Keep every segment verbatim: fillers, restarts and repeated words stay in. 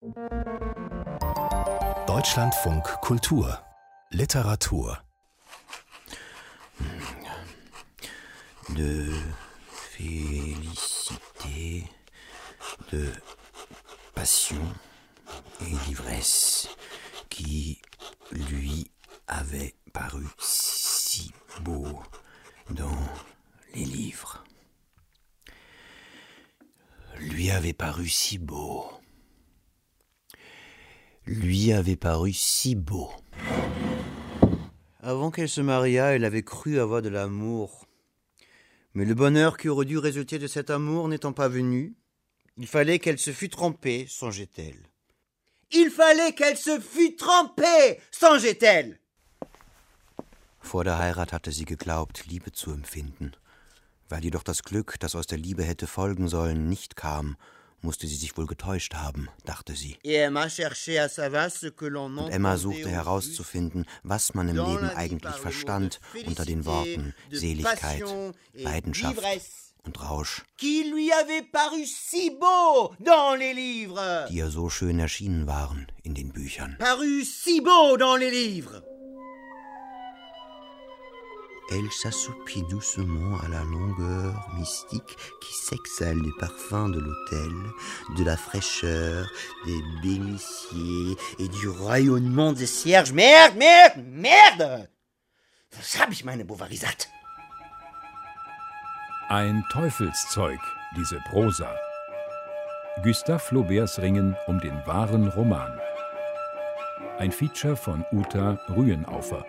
Deutschlandfunk Kultur Literatur. De félicité, de passion et d'ivresse qui lui avait paru si beau dans les livres. Lui avait paru si beau. Lui avait paru si beau. Avant qu'elle se mariât, elle avait cru avoir de l'amour. Mais le bonheur qui aurait dû résulter de cet amour n'étant pas venu, il fallait qu'elle se fût trompée, songeait-elle. Il fallait qu'elle se fût trompée, songeait-elle. Vor der Heirat hatte sie geglaubt, Liebe zu empfinden. Weil jedoch das Glück, das aus der Liebe hätte folgen sollen, nicht kam, musste sie sich wohl getäuscht haben, dachte sie. Und Emma suchte herauszufinden, was man im Leben eigentlich verstand unter den Worten Seligkeit, Leidenschaft und Rausch, die ihr so schön erschienen waren in den Büchern. Elle s'assoupit doucement à la longueur mystique qui s'exhale des parfums de l'autel, de la fraîcheur des bénitiers et du rayonnement des cierges. Merde, merde, merde! Was hab ich meine Bovary satt? Ein Teufelszeug, diese Prosa. Gustave Flauberts Ringen um den wahren Roman. Ein Feature von Uta Rühenaufer.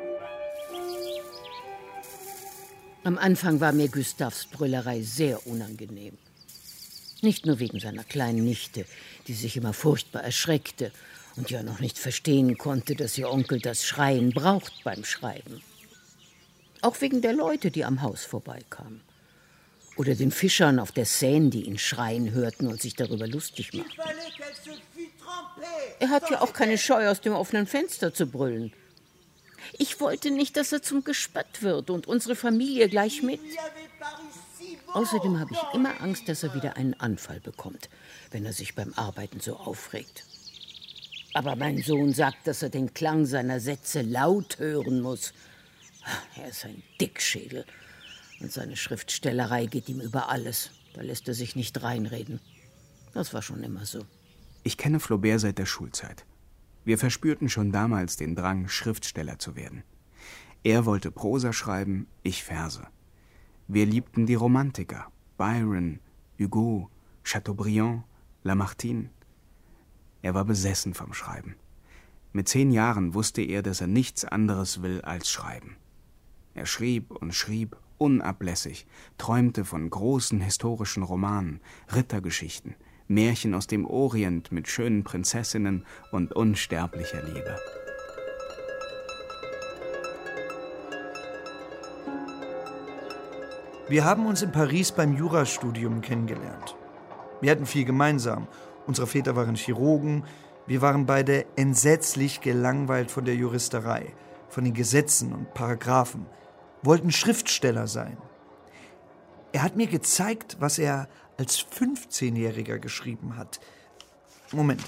Am Anfang war mir Gustaves Brüllerei sehr unangenehm. Nicht nur wegen seiner kleinen Nichte, die sich immer furchtbar erschreckte und ja noch nicht verstehen konnte, dass ihr Onkel das Schreien braucht beim Schreiben. Auch wegen der Leute, die am Haus vorbeikamen. Oder den Fischern auf der Seine, die ihn schreien hörten und sich darüber lustig machten. Er hat ja auch keine Scheu, aus dem offenen Fenster zu brüllen. Ich wollte nicht, dass er zum Gespött wird und unsere Familie gleich mit. Außerdem habe ich immer Angst, dass er wieder einen Anfall bekommt, wenn er sich beim Arbeiten so aufregt. Aber mein Sohn sagt, dass er den Klang seiner Sätze laut hören muss. Er ist ein Dickschädel und seine Schriftstellerei geht ihm über alles. Da lässt er sich nicht reinreden. Das war schon immer so. Ich kenne Flaubert seit der Schulzeit. Wir verspürten schon damals den Drang, Schriftsteller zu werden. Er wollte Prosa schreiben, ich Verse. Wir liebten die Romantiker, Byron, Hugo, Chateaubriand, Lamartine. Er war besessen vom Schreiben. Mit zehn Jahren wusste er, dass er nichts anderes will als schreiben. Er schrieb und schrieb unablässig, träumte von großen historischen Romanen, Rittergeschichten, Märchen aus dem Orient mit schönen Prinzessinnen und unsterblicher Liebe. Wir haben uns in Paris beim Jurastudium kennengelernt. Wir hatten viel gemeinsam. Unsere Väter waren Chirurgen. Wir waren beide entsetzlich gelangweilt von der Juristerei, von den Gesetzen und Paragraphen, wollten Schriftsteller sein. Er hat mir gezeigt, was er als fünfzehnjähriger geschrieben hat. Moment.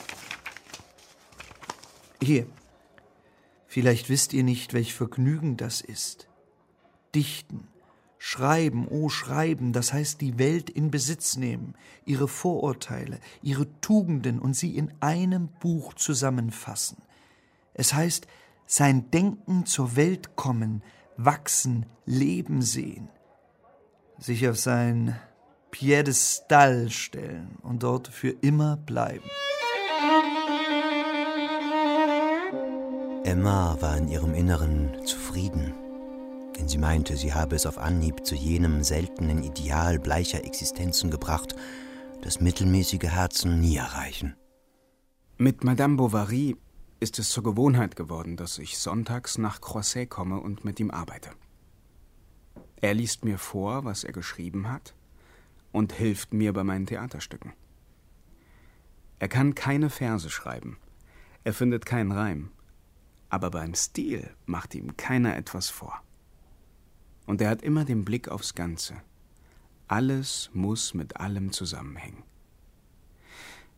Hier. Vielleicht wisst ihr nicht, welch Vergnügen das ist. Dichten, schreiben, oh schreiben, das heißt die Welt in Besitz nehmen, ihre Vorurteile, ihre Tugenden und sie in einem Buch zusammenfassen. Es heißt, sein Denken zur Welt kommen, wachsen, leben sehen, sich auf sein Piedestal stellen und dort für immer bleiben. Emma war in ihrem Inneren zufrieden, denn sie meinte, sie habe es auf Anhieb zu jenem seltenen Ideal bleicher Existenzen gebracht, das mittelmäßige Herzen nie erreichen. Mit Madame Bovary ist es zur Gewohnheit geworden, dass ich sonntags nach Croisset komme und mit ihm arbeite. Er liest mir vor, was er geschrieben hat, und hilft mir bei meinen Theaterstücken. Er kann keine Verse schreiben, er findet keinen Reim, aber beim Stil macht ihm keiner etwas vor. Und er hat immer den Blick aufs Ganze. Alles muss mit allem zusammenhängen.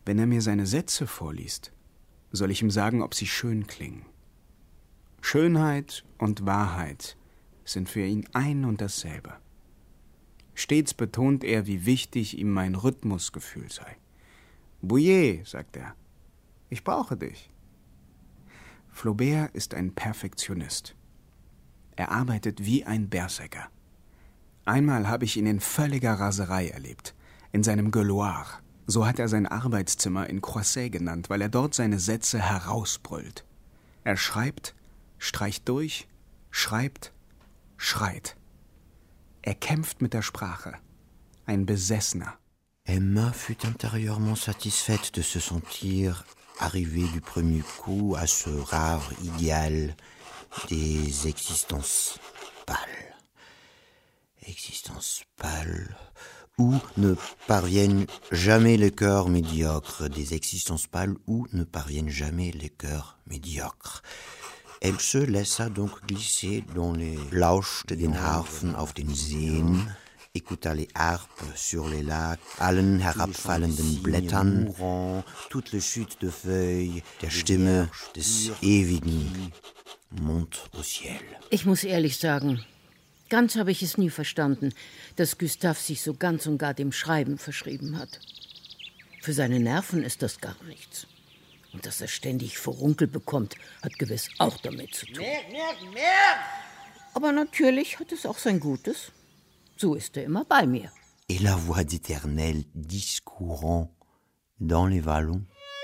Wenn er mir seine Sätze vorliest, soll ich ihm sagen, ob sie schön klingen. Schönheit und Wahrheit sind für ihn ein und dasselbe. Stets betont er, wie wichtig ihm mein Rhythmusgefühl sei. Bouillet, sagt er, ich brauche dich. Flaubert ist ein Perfektionist. Er arbeitet wie ein Berserker. Einmal habe ich ihn in völliger Raserei erlebt, in seinem Gueuloir. So hat er sein Arbeitszimmer in Croisset genannt, weil er dort seine Sätze herausbrüllt. Er schreibt, streicht durch, schreibt, schreit. Er kämpft mit der Sprache. Ein Besessener. Emma fut intérieurement satisfaite de se sentir arrivée du premier coup à ce rare idéal des existences pâles. Existences pâles où ne parviennent jamais les cœurs médiocres, des existences pâles où ne parviennent jamais les cœurs médiocres. Elle se laissa donc glisser dans les lauschte den Harfen auf den Seen, écouta les harpes sur les lacs, allen herabfallenden Blättern, toutes les chutes de feuilles, der Stimme des ewigen Mond au ciel. Ich muss ehrlich sagen, ganz habe ich es nie verstanden, dass Gustave sich so ganz und gar dem Schreiben verschrieben hat. Für seine Nerven ist das gar nichts. Und dass er ständig Furunkel bekommt, hat gewiss auch damit zu tun. Merk, merk, merk! Aber natürlich hat es auch sein Gutes. So ist er immer bei mir. Et la voix d'Éternel discourant dans les vallons.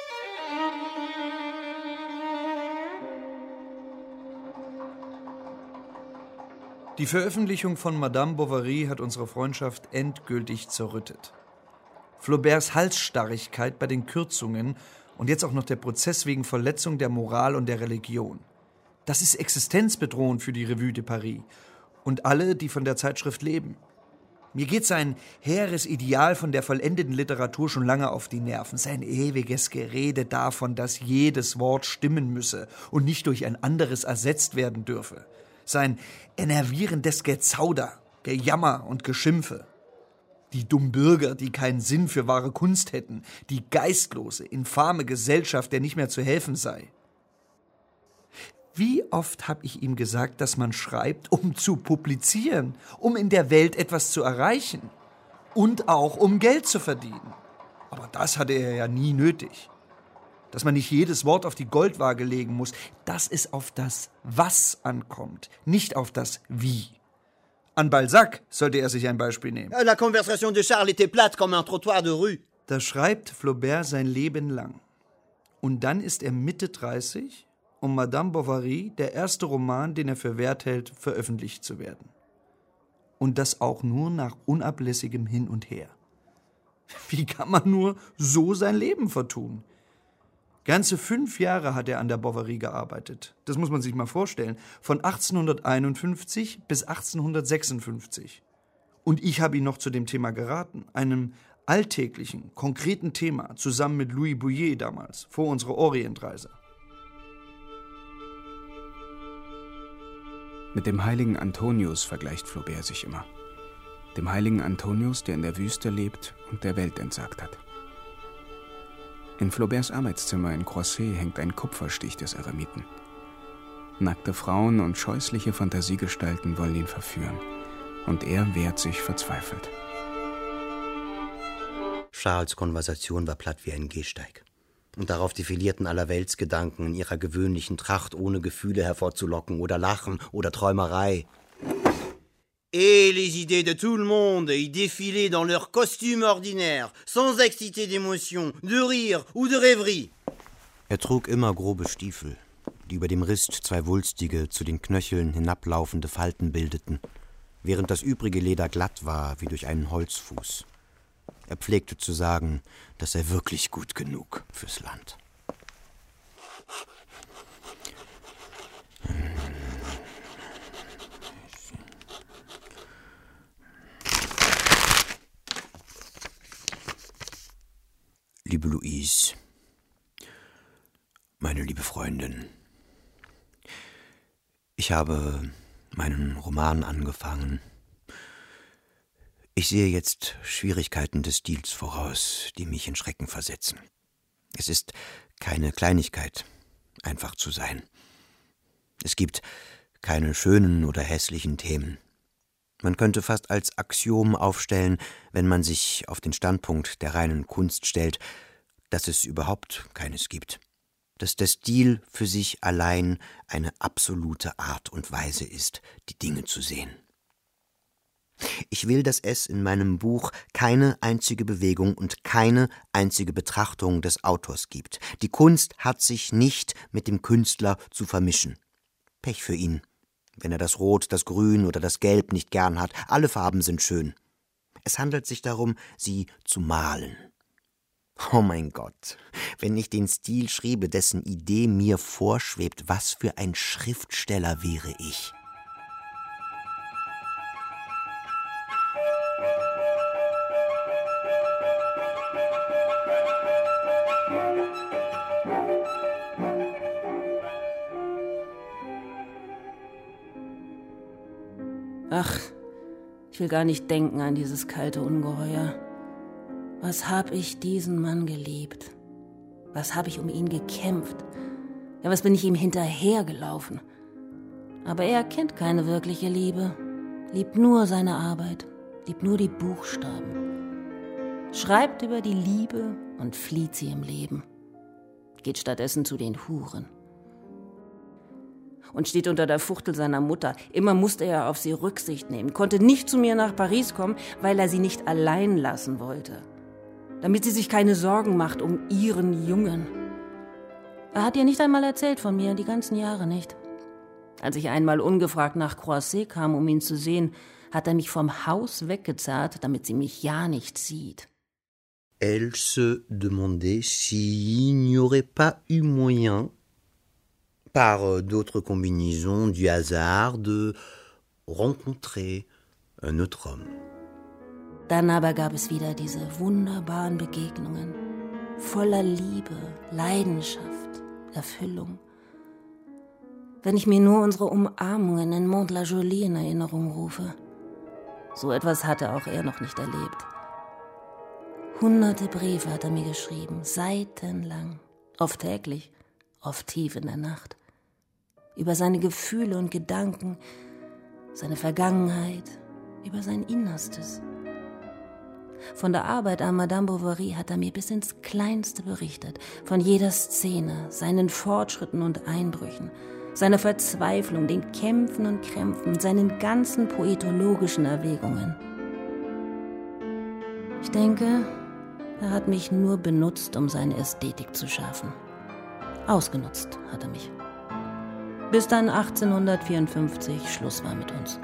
Die Veröffentlichung von Madame Bovary hat unsere Freundschaft endgültig zerrüttet. Flauberts Halsstarrigkeit bei den Kürzungen und jetzt auch noch der Prozess wegen Verletzung der Moral und der Religion. Das ist existenzbedrohend für die Revue de Paris und alle, die von der Zeitschrift leben. Mir geht sein hehres Ideal von der vollendeten Literatur schon lange auf die Nerven. Sein ewiges Gerede davon, dass jedes Wort stimmen müsse und nicht durch ein anderes ersetzt werden dürfe. Sein enervierendes Gezauder, Gejammer und Geschimpfe. Die Dummbürger, die keinen Sinn für wahre Kunst hätten. Die geistlose, infame Gesellschaft, der nicht mehr zu helfen sei. Wie oft habe ich ihm gesagt, dass man schreibt, um zu publizieren, um in der Welt etwas zu erreichen und auch um Geld zu verdienen. Aber das hatte er ja nie nötig. Dass man nicht jedes Wort auf die Goldwaage legen muss, dass es auf das Was ankommt, nicht auf das Wie. An Balzac sollte er sich ein Beispiel nehmen. La conversation de Charles était plate comme un trottoir de rue. Da schreibt Flaubert sein Leben lang. Und dann ist er Mitte dreißig, um Madame Bovary, der erste Roman, den er für wert hält, veröffentlicht zu werden. Und das auch nur nach unablässigem Hin und Her. Wie kann man nur so sein Leben vertun? Ganze fünf Jahre hat er an der Bovary gearbeitet. Das muss man sich mal vorstellen. Von achtzehnhunderteinundfünfzig bis achtzehnhundertsechsundfünfzig. Und ich habe ihn noch zu dem Thema geraten. Einem alltäglichen, konkreten Thema, zusammen mit Louis Bouillet damals, vor unserer Orientreise. Mit dem heiligen Antonius vergleicht Flaubert sich immer. Dem heiligen Antonius, der in der Wüste lebt und der Welt entsagt hat. In Flauberts Arbeitszimmer in Croisset hängt ein Kupferstich des Eremiten. Nackte Frauen und scheußliche Fantasiegestalten wollen ihn verführen. Und er wehrt sich verzweifelt. Charles' Konversation war platt wie ein Gehsteig. Und darauf defilierten Allerweltsgedanken in ihrer gewöhnlichen Tracht, ohne Gefühle hervorzulocken oder Lachen oder Träumerei. Et les idées de tout le monde y défilaient dans leur costume ordinaire, sans exciter d'émotion, de rire ou de rêverie. Er trug immer grobe Stiefel, die über dem Rist zwei wulstige, zu den Knöcheln hinablaufende Falten bildeten, während das übrige Leder glatt war wie durch einen Holzfuß. Er pflegte zu sagen, das sei wirklich gut genug fürs Land. Liebe Louise, meine liebe Freundin, ich habe meinen Roman angefangen. Ich sehe jetzt Schwierigkeiten des Stils voraus, die mich in Schrecken versetzen. Es ist keine Kleinigkeit, einfach zu sein. Es gibt keine schönen oder hässlichen Themen. Man könnte fast als Axiom aufstellen, wenn man sich auf den Standpunkt der reinen Kunst stellt, dass es überhaupt keines gibt. Dass der Stil für sich allein eine absolute Art und Weise ist, die Dinge zu sehen. Ich will, dass es in meinem Buch keine einzige Bewegung und keine einzige Betrachtung des Autors gibt. Die Kunst hat sich nicht mit dem Künstler zu vermischen. Pech für ihn, wenn er das Rot, das Grün oder das Gelb nicht gern hat. Alle Farben sind schön. Es handelt sich darum, sie zu malen. Oh mein Gott, wenn ich den Stil schriebe, dessen Idee mir vorschwebt, was für ein Schriftsteller wäre ich. Ach, ich will gar nicht denken an dieses kalte Ungeheuer. Was hab ich diesen Mann geliebt? Was hab ich um ihn gekämpft? Ja, was bin ich ihm hinterhergelaufen? Aber er kennt keine wirkliche Liebe, liebt nur seine Arbeit, liebt nur die Buchstaben. Schreibt über die Liebe und flieht sie im Leben. Geht stattdessen zu den Huren. Und steht unter der Fuchtel seiner Mutter. Immer musste er auf sie Rücksicht nehmen, konnte nicht zu mir nach Paris kommen, weil er sie nicht allein lassen wollte. Damit sie sich keine Sorgen macht um ihren Jungen. Er hat ihr nicht einmal erzählt von mir, die ganzen Jahre nicht. Als ich einmal ungefragt nach Croisset kam, um ihn zu sehen, hat er mich vom Haus weggezerrt, damit sie mich ja nicht sieht. Elle se demandait s'il n'y aurait pas eu moyen, par d'autres combinaisons du hasard, de rencontrer un autre homme. Dann aber gab es wieder diese wunderbaren Begegnungen, voller Liebe, Leidenschaft, Erfüllung. Wenn ich mir nur unsere Umarmungen in Mont-la-Jolie in Erinnerung rufe. So etwas hatte auch er noch nicht erlebt. Hunderte Briefe hat er mir geschrieben, seitenlang, oft täglich, oft tief in der Nacht. Über seine Gefühle und Gedanken, seine Vergangenheit, über sein Innerstes. Von der Arbeit an Madame Bovary hat er mir bis ins Kleinste berichtet, von jeder Szene, seinen Fortschritten und Einbrüchen, seiner Verzweiflung, den Kämpfen und Krämpfen, seinen ganzen poetologischen Erwägungen. Ich denke, er hat mich nur benutzt, um seine Ästhetik zu schaffen. Ausgenutzt hat er mich. Bis dann achtzehnhundertvierundfünfzig Schluss war mit uns.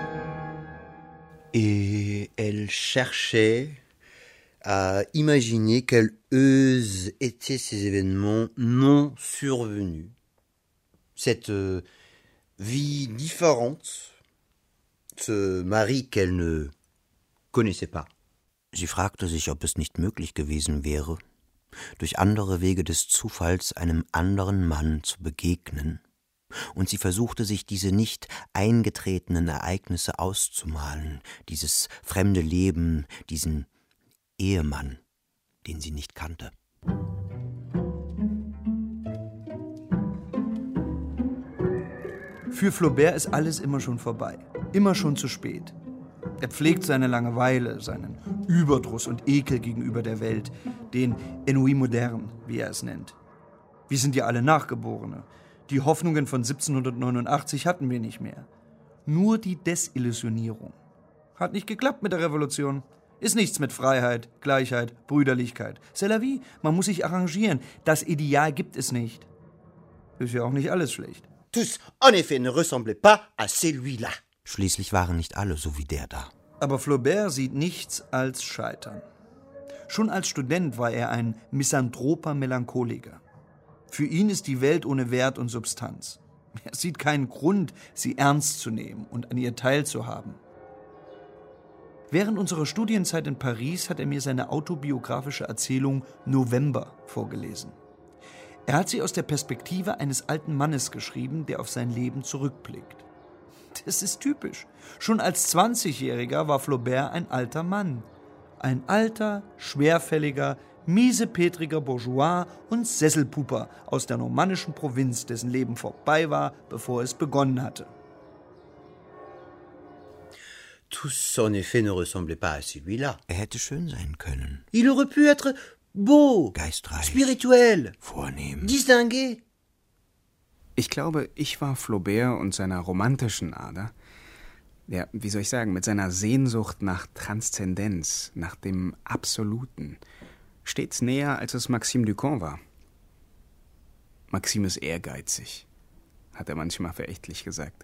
Et elle cherchait à imaginer quels eussent été ces événements non survenus. Cette euh, vie différente, ce mari qu'elle ne connaissait pas. Sie fragte sich, ob es nicht möglich gewesen wäre, durch andere Wege des Zufalls einem anderen Mann zu begegnen, und sie versuchte sich diese nicht eingetretenen Ereignisse auszumalen, dieses fremde Leben, diesen Ehemann, den sie nicht kannte. Für Flaubert ist alles immer schon vorbei, immer schon zu spät. Er pflegt seine Langeweile, seinen Überdruss und Ekel gegenüber der Welt, den Ennui moderne, wie er es nennt. Wir sind ja alle Nachgeborene. Die Hoffnungen von siebzehnhundertneunundachtzig hatten wir nicht mehr. Nur die Desillusionierung. Hat nicht geklappt mit der Revolution. Ist nichts mit Freiheit, Gleichheit, Brüderlichkeit. C'est la vie, man muss sich arrangieren. Das Ideal gibt es nicht. Ist ja auch nicht alles schlecht. Tous, en effet, ne ressemblaient pas à celui-là. Schließlich waren nicht alle so wie der da. Aber Flaubert sieht nichts als Scheitern. Schon als Student war er ein misanthroper Melancholiker. Für ihn ist die Welt ohne Wert und Substanz. Er sieht keinen Grund, sie ernst zu nehmen und an ihr teilzuhaben. Während unserer Studienzeit in Paris hat er mir seine autobiografische Erzählung November vorgelesen. Er hat sie aus der Perspektive eines alten Mannes geschrieben, der auf sein Leben zurückblickt. Das ist typisch. Schon als zwanzigjähriger war Flaubert ein alter Mann. Ein alter, schwerfälliger, Miesepetriger Bourgeois und Sesselpuper aus der normannischen Provinz, dessen Leben vorbei war, bevor es begonnen hatte. Tous, en effet, ne ressemblaient pas à celui-là. Er hätte schön sein können. Il aurait pu être beau, Geistreich, spirituel, vornehm. distingué. Ich glaube, ich war Flaubert und seiner romantischen Ader, ja, wie soll ich sagen, mit seiner Sehnsucht nach Transzendenz, nach dem Absoluten, stets näher, als es Maxime Ducamp war. Maxime ist ehrgeizig, hat er manchmal verächtlich gesagt.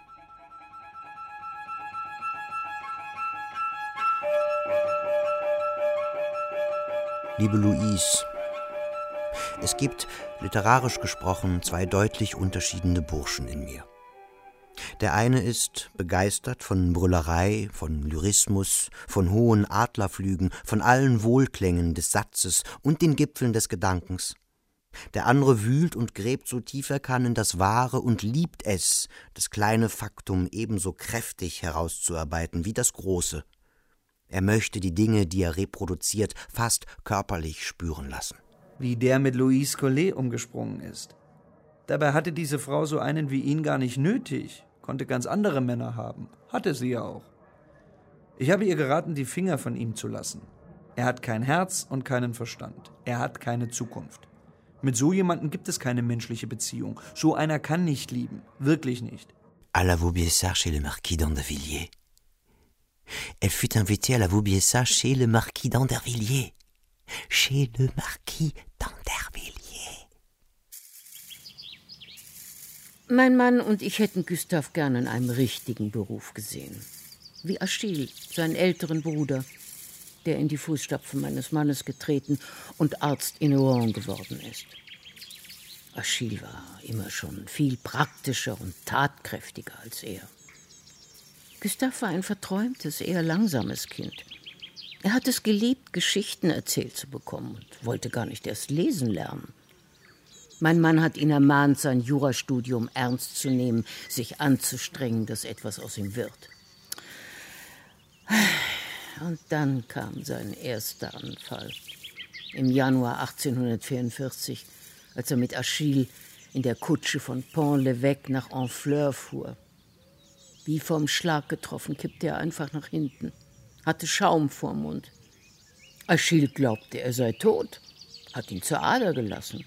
Liebe Louise, es gibt, literarisch gesprochen, zwei deutlich unterschiedene Burschen in mir. Der eine ist begeistert von Brüllerei, von Lyrismus, von hohen Adlerflügen, von allen Wohlklängen des Satzes und den Gipfeln des Gedankens. Der andere wühlt und gräbt so tief er kann in das Wahre und liebt es, das kleine Faktum ebenso kräftig herauszuarbeiten wie das große. Er möchte die Dinge, die er reproduziert, fast körperlich spüren lassen. Wie der mit Louise Collet umgesprungen ist. Dabei hatte diese Frau so einen wie ihn gar nicht nötig, konnte ganz andere Männer haben, hatte sie ja auch. Ich habe ihr geraten, die Finger von ihm zu lassen. Er hat kein Herz und keinen Verstand. Er hat keine Zukunft. Mit so jemandem gibt es keine menschliche Beziehung. So einer kann nicht lieben, wirklich nicht. À la Vaubyessard chez le Marquis d'Andervilliers. Elle fut invitée à la Vaubyessard chez le Marquis d'Andervilliers. Chez le Marquis d'Andervilliers. Mein Mann und ich hätten Gustave gern in einem richtigen Beruf gesehen. Wie Achille, seinen älteren Bruder, der in die Fußstapfen meines Mannes getreten und Arzt in Rouen geworden ist. Achille war immer schon viel praktischer und tatkräftiger als er. Gustave war ein verträumtes, eher langsames Kind. Er hat es geliebt, Geschichten erzählt zu bekommen und wollte gar nicht erst lesen lernen. Mein Mann hat ihn ermahnt, sein Jurastudium ernst zu nehmen, sich anzustrengen, dass etwas aus ihm wird. Und dann kam sein erster Anfall. Im Januar achtzehnhundertvierundvierzig, als er mit Achille in der Kutsche von Pont-l'Évêque nach Honfleur fuhr. Wie vom Schlag getroffen, kippte er einfach nach hinten, hatte Schaum vorm Mund. Achille glaubte, er sei tot, hat ihn zur Ader gelassen.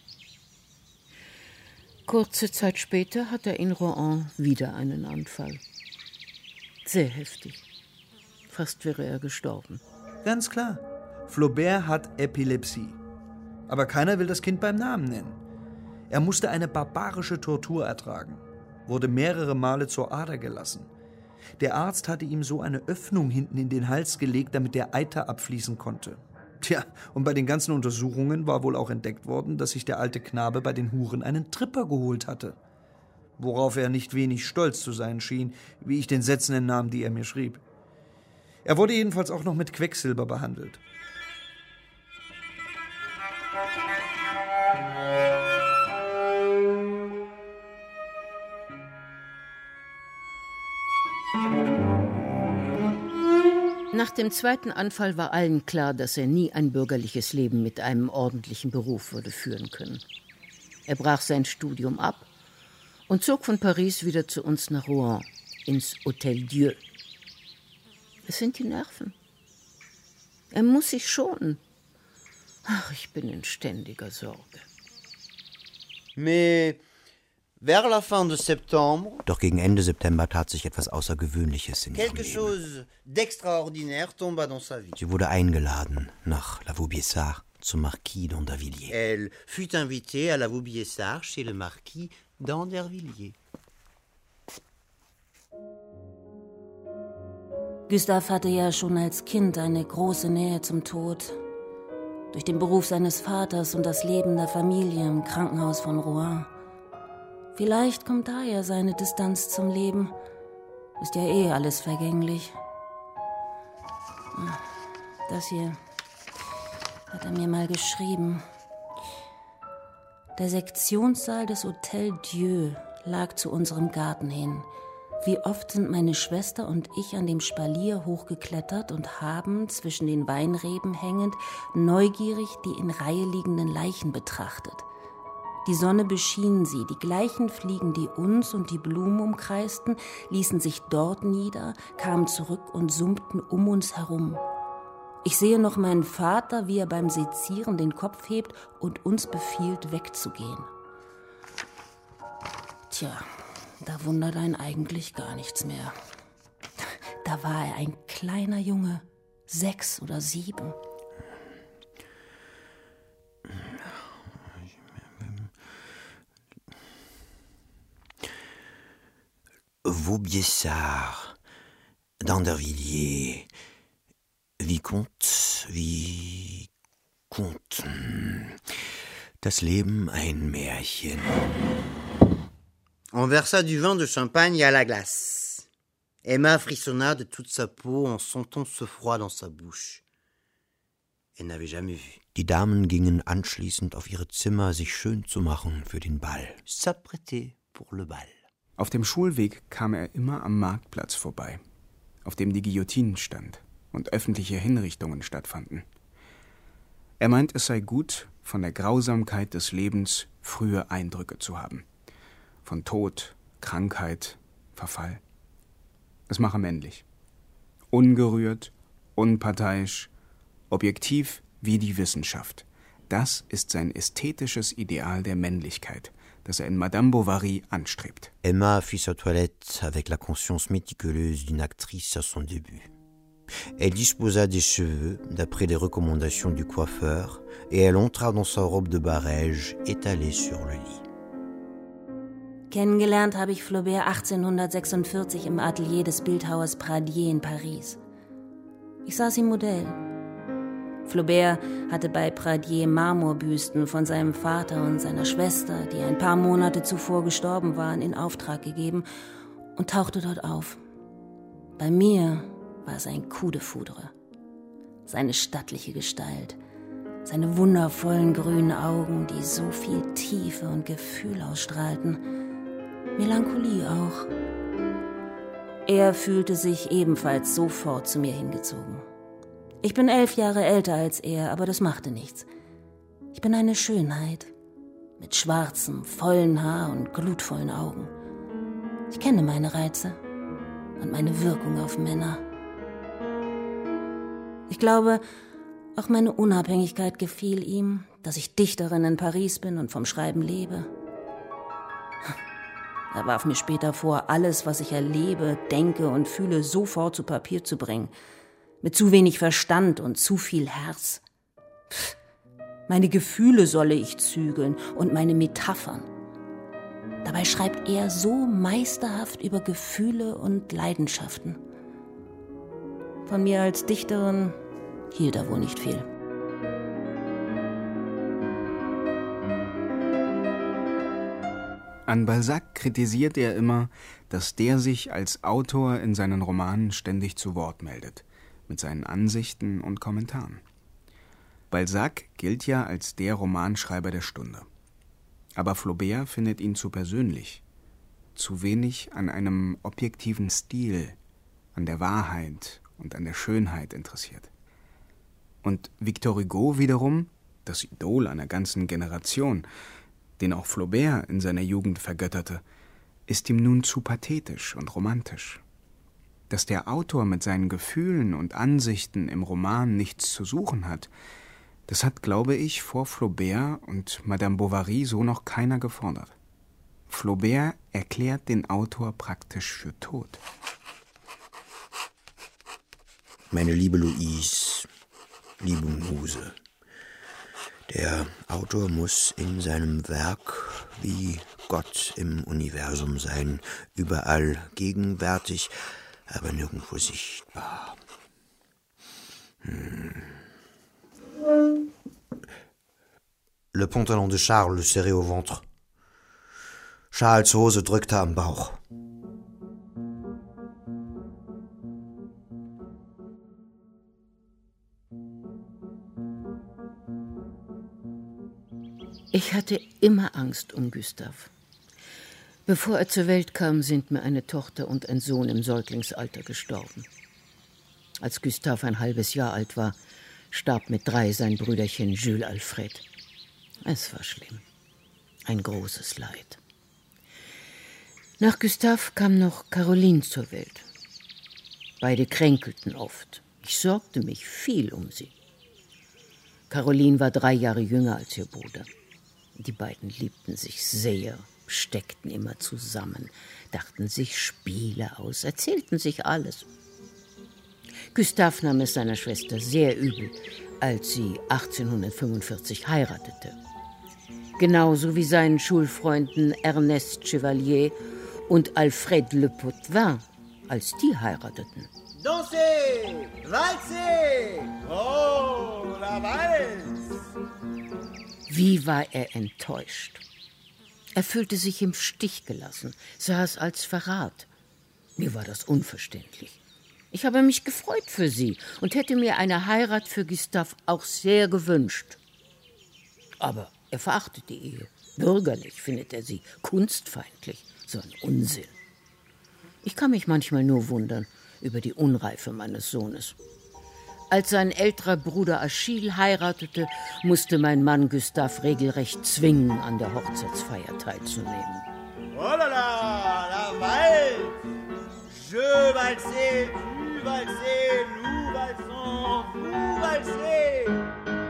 Kurze Zeit später hat er in Rouen wieder einen Anfall. Sehr heftig. Fast wäre er gestorben. Ganz klar. Flaubert hat Epilepsie. Aber keiner will das Kind beim Namen nennen. Er musste eine barbarische Tortur ertragen, wurde mehrere Male zur Ader gelassen. Der Arzt hatte ihm so eine Öffnung hinten in den Hals gelegt, damit der Eiter abfließen konnte. Tja, und bei den ganzen Untersuchungen war wohl auch entdeckt worden, dass sich der alte Knabe bei den Huren einen Tripper geholt hatte. Worauf er nicht wenig stolz zu sein schien, wie ich den Sätzen entnahm, die er mir schrieb. Er wurde jedenfalls auch noch mit Quecksilber behandelt. Nach dem zweiten Anfall war allen klar, dass er nie ein bürgerliches Leben mit einem ordentlichen Beruf würde führen können. Er brach sein Studium ab und zog von Paris wieder zu uns nach Rouen, ins Hôtel Dieu. Es sind die Nerven. Er muss sich schonen. Ach, ich bin in ständiger Sorge. Mais vers la fin de septembre, Doch gegen Ende September tat sich etwas Außergewöhnliches in ihrem quelque Leben. chose d'extraordinaire tomba dans sa vie. Sie wurde eingeladen nach La Vaubyessard zum Marquis d'Andervilliers. Elle fut invitée à la Vaubyessard chez le Marquis d'Andervilliers. Gustave hatte ja schon als Kind eine große Nähe zum Tod. Durch den Beruf seines Vaters und das Leben der Familie im Krankenhaus von Rouen. Vielleicht kommt daher seine Distanz zum Leben. Ist ja eh alles vergänglich. Das hier hat er mir mal geschrieben. Der Sektionssaal des Hôtel Dieu lag zu unserem Garten hin, Wie oft sind meine Schwester und ich an dem Spalier hochgeklettert und haben, zwischen den Weinreben hängend, neugierig die in Reihe liegenden Leichen betrachtet. Die Sonne beschien sie, die gleichen Fliegen, die uns und die Blumen umkreisten, ließen sich dort nieder, kamen zurück und summten um uns herum. Ich sehe noch meinen Vater, wie er beim Sezieren den Kopf hebt und uns befiehlt, wegzugehen. Tja, da wundert einen eigentlich gar nichts mehr. Da war er ein kleiner Junge, sechs oder sieben. Vaubyessard, d'Andervilliers, Vicomte, Vicomte. Das Leben ein Märchen. On versa du vin de champagne à la glace. Emma frissonna de toute sa peau en sentant ce froid dans sa bouche. Elle n'avait jamais vu. Die Damen gingen anschließend auf ihre Zimmer, sich schön zu machen für den Ball. S'apprêter pour le bal. Auf dem Schulweg kam er immer am Marktplatz vorbei, auf dem die Guillotine stand und öffentliche Hinrichtungen stattfanden. Er meint, es sei gut, von der Grausamkeit des Lebens frühe Eindrücke zu haben. Von Tod, Krankheit, Verfall. Es mache männlich. Ungerührt, unparteiisch, objektiv wie die Wissenschaft. Das ist sein ästhetisches Ideal der Männlichkeit, das er in Madame Bovary anstrebt. Emma fit sa toilette avec la conscience méticuleuse d'une actrice à son début. Elle disposa des cheveux d'après les recommandations du coiffeur et elle entra dans sa robe de barège étalée sur le lit. Kennengelernt habe ich Flaubert achtzehnhundertsechsundvierzig im Atelier des Bildhauers Pradier in Paris. Ich saß im Modell. Flaubert hatte bei Pradier Marmorbüsten von seinem Vater und seiner Schwester, die ein paar Monate zuvor gestorben waren, in Auftrag gegeben und tauchte dort auf. Bei mir war es ein Coup de foudre. Seine stattliche Gestalt, seine wundervollen grünen Augen, die so viel Tiefe und Gefühl ausstrahlten, Melancholie auch. Er fühlte sich ebenfalls sofort zu mir hingezogen. Ich bin elf Jahre älter als er, aber das machte nichts. Ich bin eine Schönheit, mit schwarzem, vollen Haar und glutvollen Augen. Ich kenne meine Reize und meine Wirkung auf Männer. Ich glaube, auch meine Unabhängigkeit gefiel ihm, dass ich Dichterin in Paris bin und vom Schreiben lebe. Er warf mir später vor, alles, was ich erlebe, denke und fühle, sofort zu Papier zu bringen. Mit zu wenig Verstand und zu viel Herz. Pff, meine Gefühle solle ich zügeln und meine Metaphern. Dabei schreibt er so meisterhaft über Gefühle und Leidenschaften. Von mir als Dichterin hielt er wohl nicht viel. An Balzac kritisiert er immer, dass der sich als Autor in seinen Romanen ständig zu Wort meldet, mit seinen Ansichten und Kommentaren. Balzac gilt ja als der Romanschreiber der Stunde. Aber Flaubert findet ihn zu persönlich, zu wenig an einem objektiven Stil, an der Wahrheit und an der Schönheit interessiert. Und Victor Hugo wiederum, das Idol einer ganzen Generation, den auch Flaubert in seiner Jugend vergötterte, ist ihm nun zu pathetisch und romantisch. Dass der Autor mit seinen Gefühlen und Ansichten im Roman nichts zu suchen hat, das hat, glaube ich, vor Flaubert und Madame Bovary so noch keiner gefordert. Flaubert erklärt den Autor praktisch für tot. Meine liebe Louise, liebe Muse, der Autor muss in seinem Werk wie Gott im Universum sein, überall gegenwärtig, aber nirgendwo sichtbar. Hm. Le pantalon de Charles le serrait au ventre. Charles' Hose drückte am Bauch. Ich hatte immer Angst um Gustav. Bevor er zur Welt kam, sind mir eine Tochter und ein Sohn im Säuglingsalter gestorben. Als Gustave ein halbes Jahr alt war, starb mit drei sein Brüderchen Jules Alfred. Es war schlimm. Ein großes Leid. Nach Gustave kam noch Caroline zur Welt. Beide kränkelten oft. Ich sorgte mich viel um sie. Caroline war drei Jahre jünger als ihr Bruder. Die beiden liebten sich sehr, steckten immer zusammen, dachten sich Spiele aus, erzählten sich alles. Gustave nahm es seiner Schwester sehr übel, als sie achtzehnhundertfünfundvierzig heiratete. Genauso wie seinen Schulfreunden Ernest Chevalier und Alfred Le Potvin, als die heirateten. Dansez! Walzez! Oh, la Walz! Wie war er enttäuscht. Er fühlte sich im Stich gelassen, sah es als Verrat. Mir war das unverständlich. Ich habe mich gefreut für sie und hätte mir eine Heirat für Gustave auch sehr gewünscht. Aber er verachtet die Ehe. Bürgerlich findet er sie, kunstfeindlich. So ein Unsinn. Ich kann mich manchmal nur wundern über die Unreife meines Sohnes. Als sein älterer Bruder Achille heiratete, musste mein Mann Gustave regelrecht zwingen, an der Hochzeitsfeier teilzunehmen. Oh la la, la Walz! Je valse, tu valse, nous valsons, vous valsez!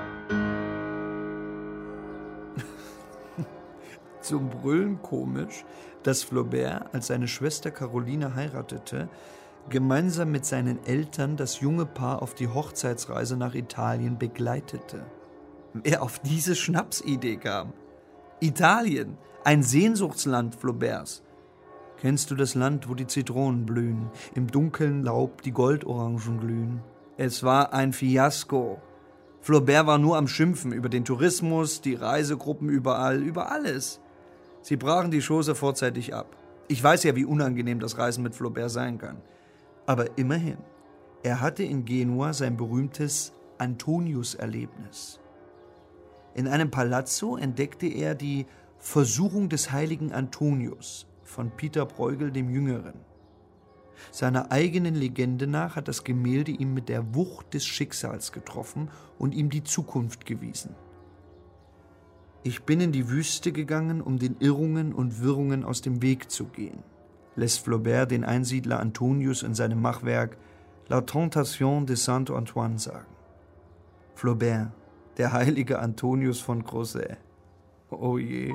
Zum Brüllen komisch, dass Flaubert, als seine Schwester Caroline heiratete, gemeinsam mit seinen Eltern das junge Paar auf die Hochzeitsreise nach Italien begleitete. Wer auf diese Schnapsidee kam? Italien, ein Sehnsuchtsland Flauberts. Kennst du das Land, wo die Zitronen blühen, im dunklen Laub die Goldorangen glühen? Es war ein Fiasko. Flaubert war nur am Schimpfen über den Tourismus, die Reisegruppen überall, über alles. Sie brachen die Chose vorzeitig ab. Ich weiß ja, wie unangenehm das Reisen mit Flaubert sein kann. Aber immerhin, er hatte in Genua sein berühmtes Antonius-Erlebnis. In einem Palazzo entdeckte er die Versuchung des heiligen Antonius von Peter Bruegel dem Jüngeren. Seiner eigenen Legende nach hat das Gemälde ihn mit der Wucht des Schicksals getroffen und ihm die Zukunft gewiesen. Ich bin in die Wüste gegangen, um den Irrungen und Wirrungen aus dem Weg zu gehen, lässt Flaubert den Einsiedler Antonius in seinem Machwerk La Tentation de Saint-Antoine sagen. Flaubert, der heilige Antonius von Crozet. Oh je.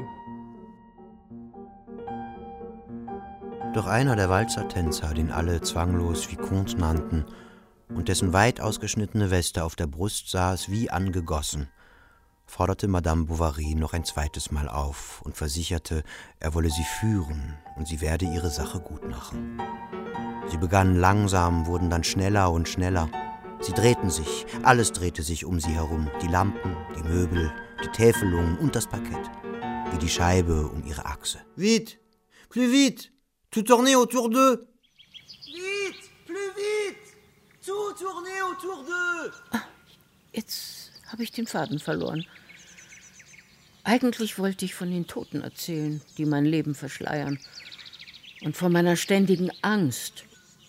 Doch einer der Walzertänzer, den alle zwanglos Vicomte nannten und dessen weit ausgeschnittene Weste auf der Brust saß wie angegossen, forderte Madame Bovary noch ein zweites Mal auf und versicherte, er wolle sie führen und sie werde ihre Sache gut machen. Sie begannen langsam, wurden dann schneller und schneller. Sie drehten sich, alles drehte sich um sie herum, die Lampen, die Möbel, die Täfelungen und das Parkett, wie die Scheibe um ihre Achse. Vite, plus vite, tout tourner autour d'eux. Vite, plus vite, tout tourner autour d'eux. Ah, jetzt habe ich den Faden verloren. Eigentlich wollte ich von den Toten erzählen, die mein Leben verschleiern, und von meiner ständigen Angst.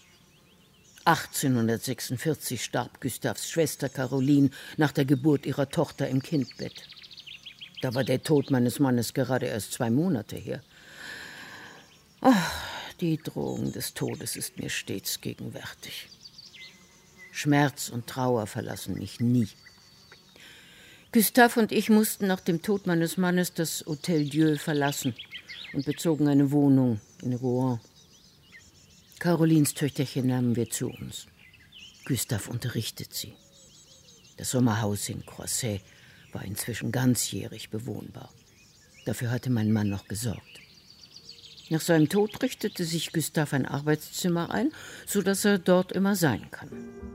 achtzehnhundertsechsundvierzig starb Gustaves Schwester Caroline nach der Geburt ihrer Tochter im Kindbett. Da war der Tod meines Mannes gerade erst zwei Monate her. Ach, die Drohung des Todes ist mir stets gegenwärtig. Schmerz und Trauer verlassen mich nie. Gustave und ich mussten nach dem Tod meines Mannes das Hôtel Dieu verlassen und bezogen eine Wohnung in Rouen. Carolines Töchterchen nahmen wir zu uns. Gustave unterrichtet sie. Das Sommerhaus in Croisset war inzwischen ganzjährig bewohnbar. Dafür hatte mein Mann noch gesorgt. Nach seinem Tod richtete sich Gustave ein Arbeitszimmer ein, sodass er dort immer sein kann.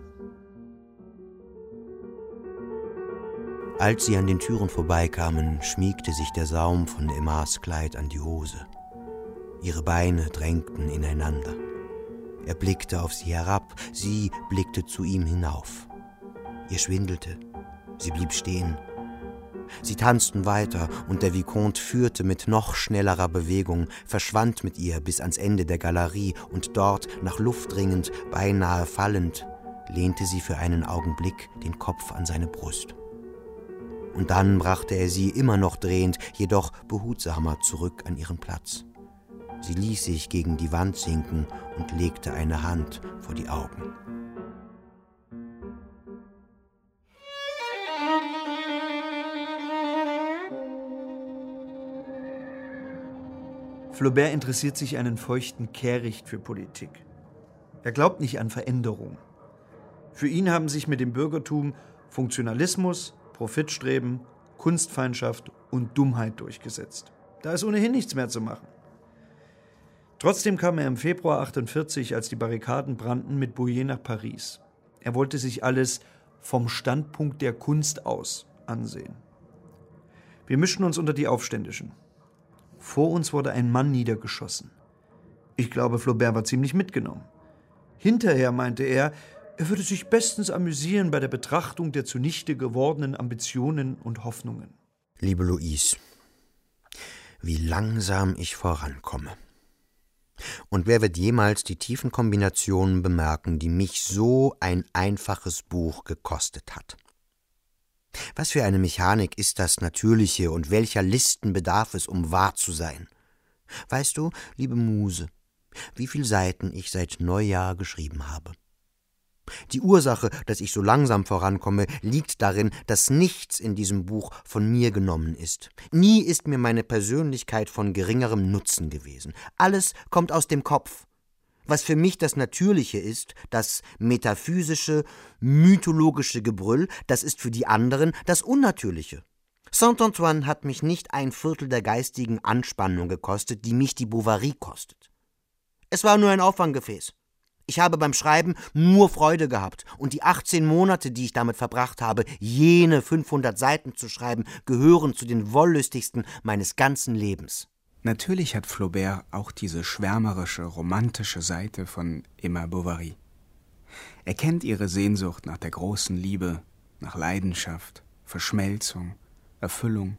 Als sie an den Türen vorbeikamen, schmiegte sich der Saum von Emmas Kleid an die Hose. Ihre Beine drängten ineinander. Er blickte auf sie herab, sie blickte zu ihm hinauf. Ihr schwindelte, sie blieb stehen. Sie tanzten weiter, und der Vicomte führte mit noch schnellerer Bewegung, verschwand mit ihr bis ans Ende der Galerie, und dort, nach Luft ringend, beinahe fallend, lehnte sie für einen Augenblick den Kopf an seine Brust. Und dann brachte er sie immer noch drehend, jedoch behutsamer zurück an ihren Platz. Sie ließ sich gegen die Wand sinken und legte eine Hand vor die Augen. Flaubert interessiert sich einen feuchten Kehricht für Politik. Er glaubt nicht an Veränderung. Für ihn haben sich mit dem Bürgertum Funktionalismus, Profitstreben, Kunstfeindschaft und Dummheit durchgesetzt. Da ist ohnehin nichts mehr zu machen. Trotzdem kam er im Februar achtundvierzig, als die Barrikaden brannten, mit Bouillet nach Paris. Er wollte sich alles vom Standpunkt der Kunst aus ansehen. Wir mischten uns unter die Aufständischen. Vor uns wurde ein Mann niedergeschossen. Ich glaube, Flaubert war ziemlich mitgenommen. Hinterher meinte er, er würde sich bestens amüsieren bei der Betrachtung der zunichte gewordenen Ambitionen und Hoffnungen. Liebe Louise, wie langsam ich vorankomme. Und wer wird jemals die tiefen Kombinationen bemerken, die mich so ein einfaches Buch gekostet hat? Was für eine Mechanik ist das Natürliche und welcher Listen bedarf es, um wahr zu sein? Weißt du, liebe Muse, wie viele Seiten ich seit Neujahr geschrieben habe? Die Ursache, dass ich so langsam vorankomme, liegt darin, dass nichts in diesem Buch von mir genommen ist. Nie ist mir meine Persönlichkeit von geringerem Nutzen gewesen. Alles kommt aus dem Kopf. Was für mich das Natürliche ist, das metaphysische, mythologische Gebrüll, das ist für die anderen das Unnatürliche. Saint-Antoine hat mich nicht ein Viertel der geistigen Anspannung gekostet, die mich die Bovary kostet. Es war nur ein Auffanggefäß. Ich habe beim Schreiben nur Freude gehabt, und die achtzehn Monate, die ich damit verbracht habe, jene fünfhundert Seiten zu schreiben, gehören zu den wollüstigsten meines ganzen Lebens. Natürlich hat Flaubert auch diese schwärmerische, romantische Seite von Emma Bovary. Er kennt ihre Sehnsucht nach der großen Liebe, nach Leidenschaft, Verschmelzung, Erfüllung.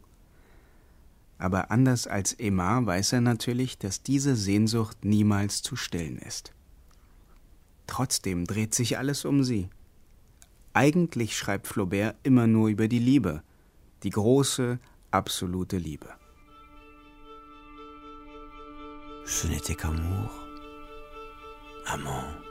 Aber anders als Emma weiß er natürlich, dass diese Sehnsucht niemals zu stillen ist. Trotzdem dreht sich alles um sie. Eigentlich schreibt Flaubert immer nur über die Liebe, die große, absolute Liebe. Ce n'était qu'amour, amant,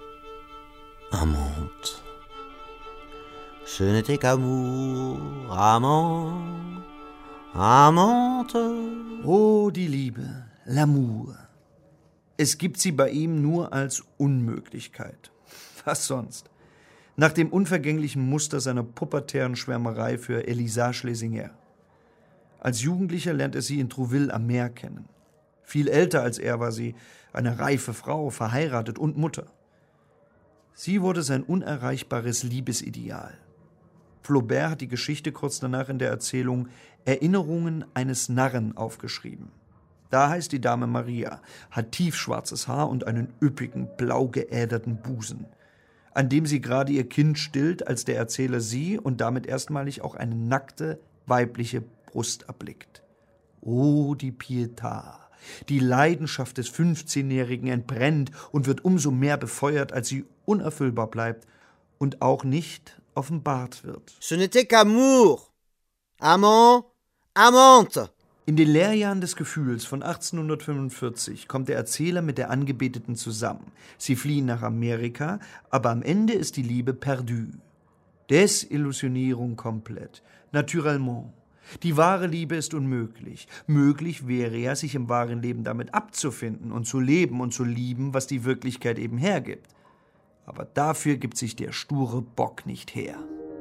amante. Ce n'était qu'amour, amant, amante. Oh, die Liebe, l'amour. Es gibt sie bei ihm nur als Unmöglichkeit. Was sonst? Nach dem unvergänglichen Muster seiner pubertären Schwärmerei für Elisa Schlesinger. Als Jugendlicher lernt er sie in Trouville am Meer kennen. Viel älter als er war sie, eine reife Frau, verheiratet und Mutter. Sie wurde sein unerreichbares Liebesideal. Flaubert hat die Geschichte kurz danach in der Erzählung Erinnerungen eines Narren aufgeschrieben. Da heißt die Dame Maria, hat tiefschwarzes Haar und einen üppigen, blau geäderten Busen, an dem sie gerade ihr Kind stillt, als der Erzähler sie und damit erstmalig auch eine nackte, weibliche Brust erblickt. Oh, die Pietà! Die Leidenschaft des fünfzehnjährigen entbrennt und wird umso mehr befeuert, als sie unerfüllbar bleibt und auch nicht offenbart wird. Ce n'était qu'amour, amant, amante. In den Lehrjahren des Gefühls von achtzehnhundertfünfundvierzig kommt der Erzähler mit der Angebeteten zusammen. Sie fliehen nach Amerika, aber am Ende ist die Liebe perdue. Desillusionierung komplett. Naturellement. Die wahre Liebe ist unmöglich. Möglich wäre ja, sich im wahren Leben damit abzufinden und zu leben und zu lieben, was die Wirklichkeit eben hergibt. Aber dafür gibt sich der sture Bock nicht her.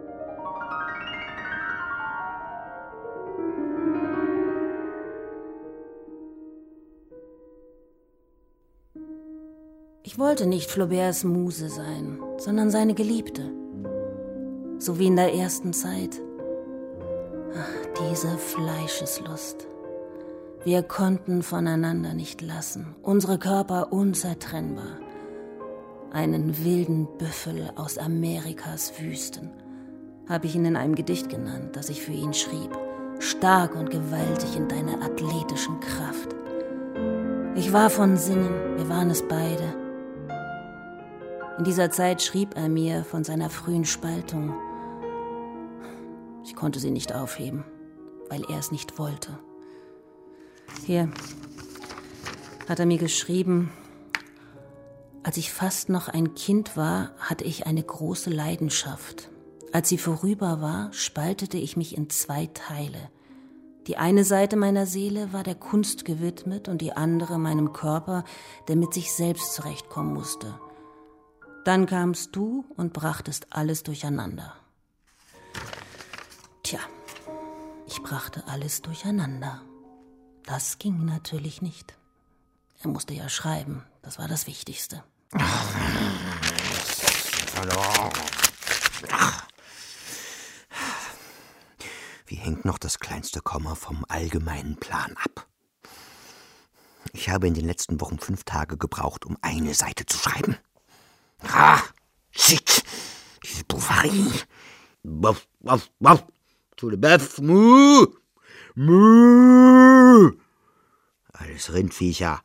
Ich wollte nicht Flauberts Muse sein, sondern seine Geliebte. So wie in der ersten Zeit. Ach, diese Fleischeslust. Wir konnten voneinander nicht lassen, unsere Körper unzertrennbar. Einen wilden Büffel aus Amerikas Wüsten habe ich ihn in einem Gedicht genannt, das ich für ihn schrieb. Stark und gewaltig in deiner athletischen Kraft. Ich war von Sinnen, wir waren es beide. In dieser Zeit schrieb er mir von seiner frühen Spaltung. Ich konnte sie nicht aufheben, weil er es nicht wollte. Hier hat er mir geschrieben: Als ich fast noch ein Kind war, hatte ich eine große Leidenschaft. Als sie vorüber war, spaltete ich mich in zwei Teile. Die eine Seite meiner Seele war der Kunst gewidmet und die andere meinem Körper, der mit sich selbst zurechtkommen musste. Dann kamst du und brachtest alles durcheinander. Tja, ich brachte alles durcheinander. Das ging natürlich nicht. Er musste ja schreiben, das war das Wichtigste. Wie hängt noch das kleinste Komma vom allgemeinen Plan ab? Ich habe in den letzten Wochen fünf Tage gebraucht, um eine Seite zu schreiben. Ah, shit, diese Bovary. Wuff, wuff, wuff. To the bœuf, mu, mu. Alles Rindviecher.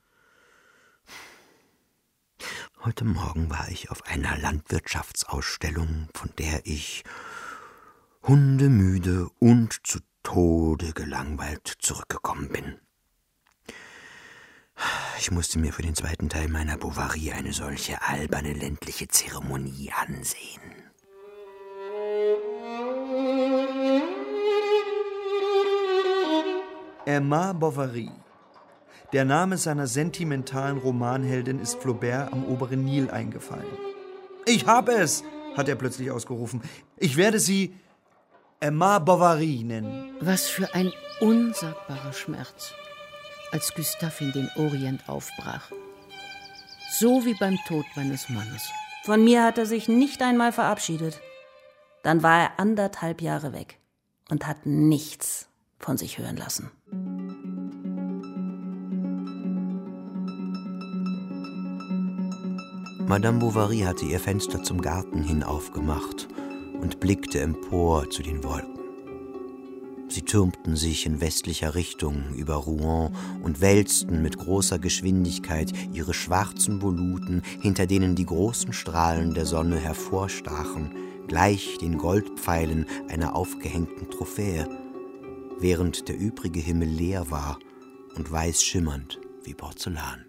Heute Morgen war ich auf einer Landwirtschaftsausstellung, von der ich hundemüde und zu Tode gelangweilt zurückgekommen bin. Ich musste mir für den zweiten Teil meiner Bovary eine solche alberne ländliche Zeremonie ansehen. Emma Bovary. Der Name seiner sentimentalen Romanheldin ist Flaubert am oberen Nil eingefallen. »Ich habe es«, hat er plötzlich ausgerufen. »Ich werde sie Emma Bovary nennen.« Was für ein unsagbarer Schmerz, als Gustave in den Orient aufbrach. So wie beim Tod meines Mannes. Von mir hat er sich nicht einmal verabschiedet. Dann war er anderthalb Jahre weg und hat nichts von sich hören lassen. Madame Bovary hatte ihr Fenster zum Garten hin aufgemacht und blickte empor zu den Wolken. Sie türmten sich in westlicher Richtung über Rouen und wälzten mit großer Geschwindigkeit ihre schwarzen Voluten, hinter denen die großen Strahlen der Sonne hervorstachen, gleich den Goldpfeilen einer aufgehängten Trophäe, während der übrige Himmel leer war und weiß schimmernd wie Porzellan.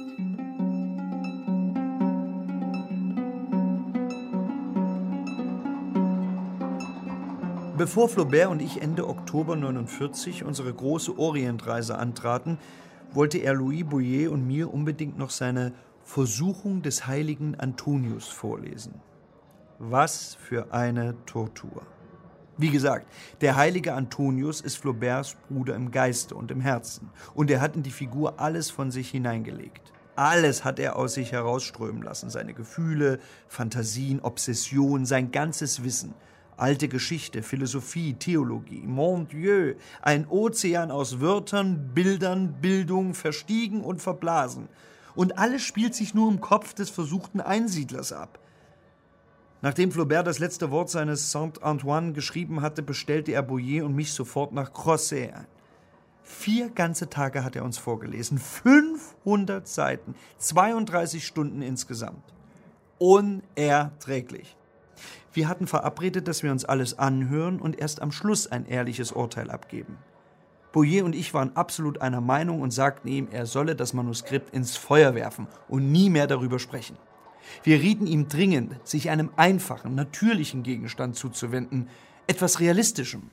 Bevor Flaubert und ich Ende Oktober neunundvierzig unsere große Orientreise antraten, wollte er Louis Boyer und mir unbedingt noch seine Versuchung des heiligen Antonius vorlesen. Was für eine Tortur. Wie gesagt, der heilige Antonius ist Flauberts Bruder im Geiste und im Herzen. Und er hat in die Figur alles von sich hineingelegt. Alles hat er aus sich herausströmen lassen. Seine Gefühle, Fantasien, Obsessionen, sein ganzes Wissen. Alte Geschichte, Philosophie, Theologie, mon Dieu, ein Ozean aus Wörtern, Bildern, Bildung, verstiegen und verblasen. Und alles spielt sich nur im Kopf des versuchten Einsiedlers ab. Nachdem Flaubert das letzte Wort seines Saint-Antoine geschrieben hatte, bestellte er Boyer und mich sofort nach Crozet ein. Vier ganze Tage hat er uns vorgelesen, fünfhundert Seiten, zweiunddreißig Stunden insgesamt. Unerträglich. Wir hatten verabredet, dass wir uns alles anhören und erst am Schluss ein ehrliches Urteil abgeben. Boyer und ich waren absolut einer Meinung und sagten ihm, er solle das Manuskript ins Feuer werfen und nie mehr darüber sprechen. Wir rieten ihm dringend, sich einem einfachen, natürlichen Gegenstand zuzuwenden, etwas Realistischem.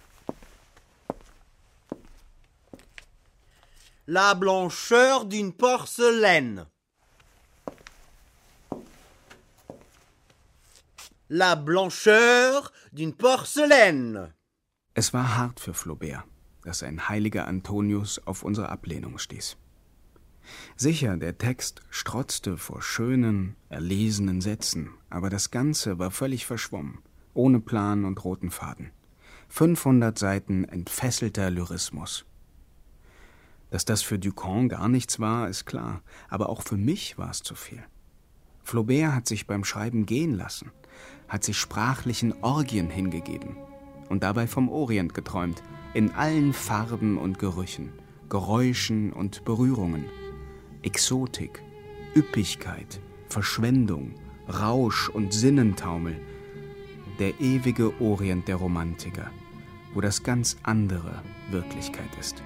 La blancheur d'une porcelaine. La blancheur d'une porcelaine. Es war hart für Flaubert, dass ein heiliger Antonius auf unsere Ablehnung stieß. Sicher, der Text strotzte vor schönen, erlesenen Sätzen, aber das Ganze war völlig verschwommen, ohne Plan und roten Faden. fünfhundert Seiten entfesselter Lyrismus. Dass das für Ducamp gar nichts war, ist klar, aber auch für mich war es zu viel. Flaubert hat sich beim Schreiben gehen lassen, hat sich sprachlichen Orgien hingegeben und dabei vom Orient geträumt, in allen Farben und Gerüchen, Geräuschen und Berührungen. Exotik, Üppigkeit, Verschwendung, Rausch und Sinnentaumel. Der ewige Orient der Romantiker, wo das ganz andere Wirklichkeit ist.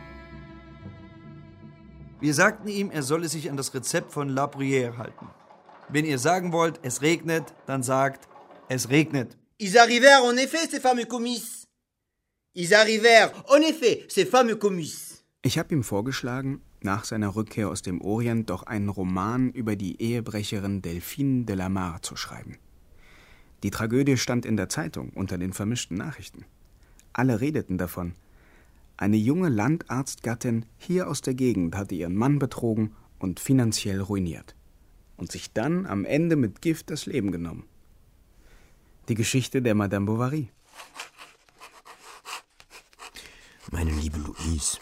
Wir sagten ihm, er solle sich an das Rezept von La Bruyère halten. Wenn ihr sagen wollt, es regnet, dann sagt, es regnet. Ils arrivèrent en effet, ces fameux commis. Ils arrivèrent en effet, ces fameux commis. Ich habe ihm vorgeschlagen, nach seiner Rückkehr aus dem Orient doch einen Roman über die Ehebrecherin Delphine de la Mare zu schreiben. Die Tragödie stand in der Zeitung unter den vermischten Nachrichten. Alle redeten davon. Eine junge Landarztgattin hier aus der Gegend hatte ihren Mann betrogen und finanziell ruiniert und sich dann am Ende mit Gift das Leben genommen. Die Geschichte der Madame Bovary. Meine liebe Louise,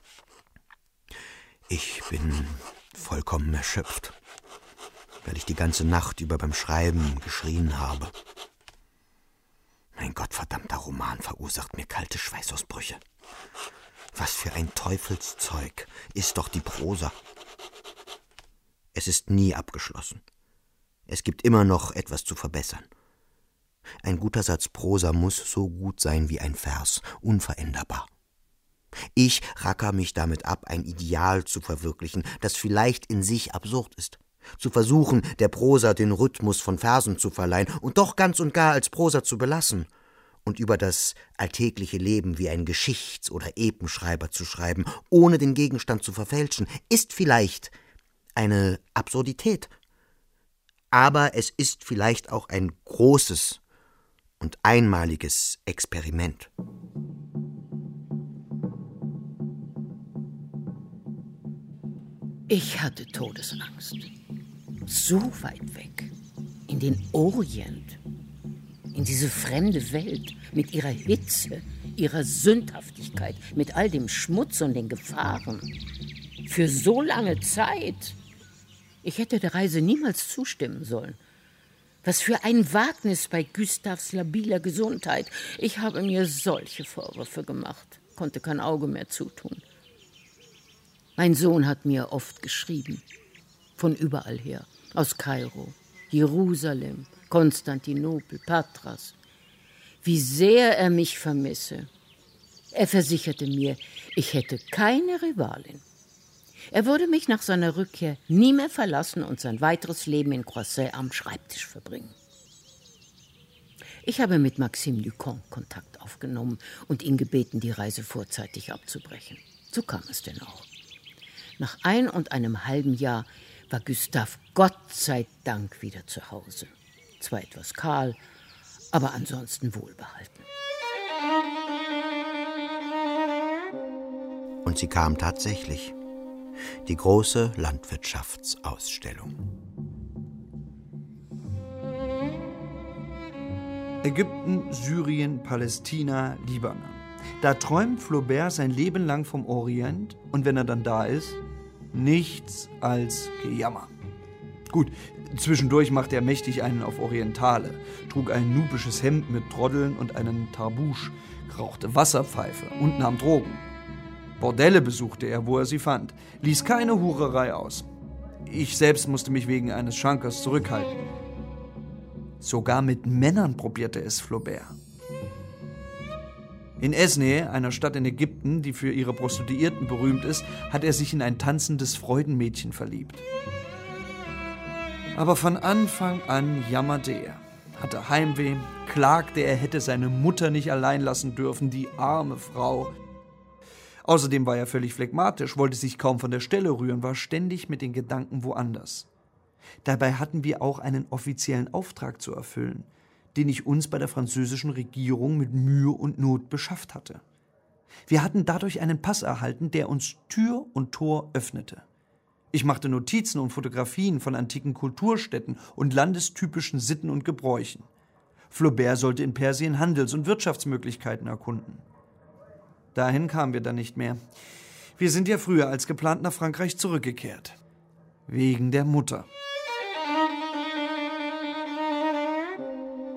ich bin vollkommen erschöpft, weil ich die ganze Nacht über beim Schreiben geschrien habe. Mein gottverdammter Roman verursacht mir kalte Schweißausbrüche. Was für ein Teufelszeug ist doch die Prosa. Es ist nie abgeschlossen. Es gibt immer noch etwas zu verbessern. Ein guter Satz Prosa muss so gut sein wie ein Vers, unveränderbar. Ich racker mich damit ab, ein Ideal zu verwirklichen, das vielleicht in sich absurd ist. Zu versuchen, der Prosa den Rhythmus von Versen zu verleihen und doch ganz und gar als Prosa zu belassen und über das alltägliche Leben wie ein Geschichts- oder Epenschreiber zu schreiben, ohne den Gegenstand zu verfälschen, ist vielleicht eine Absurdität. Aber es ist vielleicht auch ein großes und einmaliges Experiment. Ich hatte Todesangst. So weit weg, in den Orient, in diese fremde Welt mit ihrer Hitze, ihrer Sündhaftigkeit, mit all dem Schmutz und den Gefahren. Für so lange Zeit. Ich hätte der Reise niemals zustimmen sollen. Was für ein Wagnis bei Gustavs labiler Gesundheit. Ich habe mir solche Vorwürfe gemacht, konnte kein Auge mehr zutun. Mein Sohn hat mir oft geschrieben, von überall her, aus Kairo, Jerusalem, Konstantinopel, Patras, wie sehr er mich vermisse. Er versicherte mir, ich hätte keine Rivalin. Er würde mich nach seiner Rückkehr nie mehr verlassen und sein weiteres Leben in Croisset am Schreibtisch verbringen. Ich habe mit Maxime Lucan Kontakt aufgenommen und ihn gebeten, die Reise vorzeitig abzubrechen. So kam es denn auch. Nach ein und einem halben Jahr war Gustav Gott sei Dank wieder zu Hause. Zwar etwas kahl, aber ansonsten wohlbehalten. Und sie kam tatsächlich. Die große Landwirtschaftsausstellung. Ägypten, Syrien, Palästina, Libanon. Da träumt Flaubert sein Leben lang vom Orient und wenn er dann da ist, nichts als Gejammer. Gut, zwischendurch machte er mächtig einen auf Orientale, trug ein nubisches Hemd mit Troddeln und einen Tarbouche, rauchte Wasserpfeife und nahm Drogen. Bordelle besuchte er, wo er sie fand, ließ keine Hurerei aus. Ich selbst musste mich wegen eines Schankers zurückhalten. Sogar mit Männern probierte es Flaubert. In Esneh, einer Stadt in Ägypten, die für ihre Prostituierten berühmt ist, hat er sich in ein tanzendes Freudenmädchen verliebt. Aber von Anfang an jammerte er, hatte Heimweh, klagte, er hätte seine Mutter nicht allein lassen dürfen, die arme Frau. Außerdem war er völlig phlegmatisch, wollte sich kaum von der Stelle rühren, war ständig mit den Gedanken woanders. Dabei hatten wir auch einen offiziellen Auftrag zu erfüllen, den ich uns bei der französischen Regierung mit Mühe und Not beschafft hatte. Wir hatten dadurch einen Pass erhalten, der uns Tür und Tor öffnete. Ich machte Notizen und Fotografien von antiken Kulturstätten und landestypischen Sitten und Gebräuchen. Flaubert sollte in Persien Handels- und Wirtschaftsmöglichkeiten erkunden. Dahin kamen wir dann nicht mehr. Wir sind ja früher als geplant nach Frankreich zurückgekehrt. Wegen der Mutter.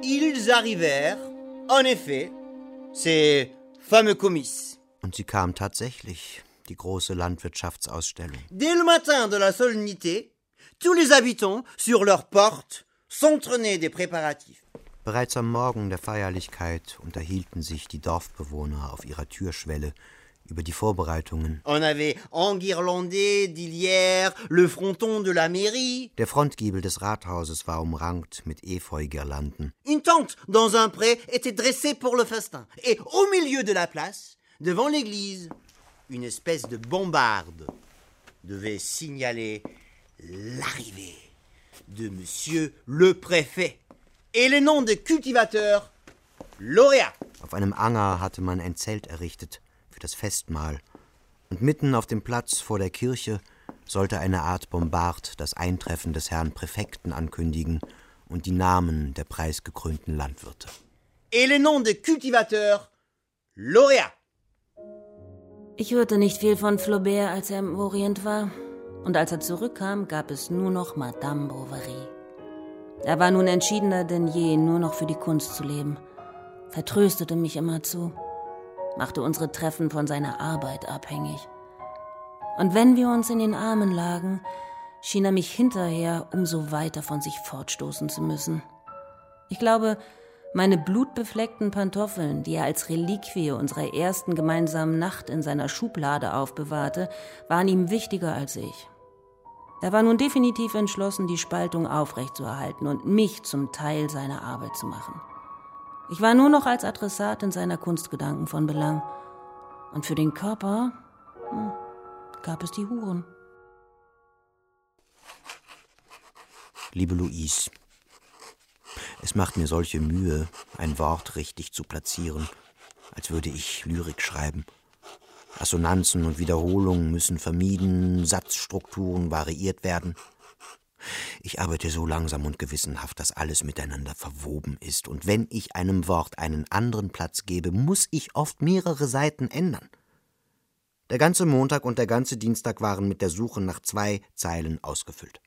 ils arrivèrent, en effet, ces fameux comices. Und sie kam tatsächlich, die große Landwirtschaftsausstellung. Dès le matin de la solennité, tous les habitants, sur leurs portes, s'entretenaient des préparatifs. Bereits am Morgen der Feierlichkeit unterhielten sich die Dorfbewohner auf ihrer Türschwelle über die Vorbereitungen. On avait enguirlandé d'Ilière le fronton de la mairie. Der Frontgiebel des Rathauses war umrankt mit Efeugirlanden. Une tente dans un pré était dressée pour le festin. Et au milieu de la place, devant l'église, une espèce de bombarde devait signaler l'arrivée de Monsieur le Préfet et le nom de cultivateur lauréat. Auf einem Anger hatte man ein Zelt errichtet für das Festmahl. Und mitten auf dem Platz vor der Kirche sollte eine Art Bombard das Eintreffen des Herrn Präfekten ankündigen und die Namen der preisgekrönten Landwirte. Et le nom de cultivateur lauréat. Ich hörte nicht viel von Flaubert, als er im Orient war. Und als er zurückkam, gab es nur noch Madame Bovary. Er war nun entschiedener denn je, nur noch für die Kunst zu leben. Vertröstete mich immerzu, machte unsere Treffen von seiner Arbeit abhängig. Und wenn wir uns in den Armen lagen, schien er mich hinterher umso weiter von sich fortstoßen zu müssen. Ich glaube, meine blutbefleckten Pantoffeln, die er als Reliquie unserer ersten gemeinsamen Nacht in seiner Schublade aufbewahrte, waren ihm wichtiger als ich. Er war nun definitiv entschlossen, die Spaltung aufrechtzuerhalten und mich zum Teil seiner Arbeit zu machen. Ich war nur noch als Adressat in seiner Kunstgedanken von Belang. Und für den Körper hm, gab es die Huren. Liebe Louise, es macht mir solche Mühe, ein Wort richtig zu platzieren, als würde ich Lyrik schreiben. Assonanzen und Wiederholungen müssen vermieden, Satzstrukturen variiert werden. Ich arbeite so langsam und gewissenhaft, dass alles miteinander verwoben ist. Und wenn ich einem Wort einen anderen Platz gebe, muss ich oft mehrere Seiten ändern. Der ganze Montag und der ganze Dienstag waren mit der Suche nach zwei Zeilen ausgefüllt.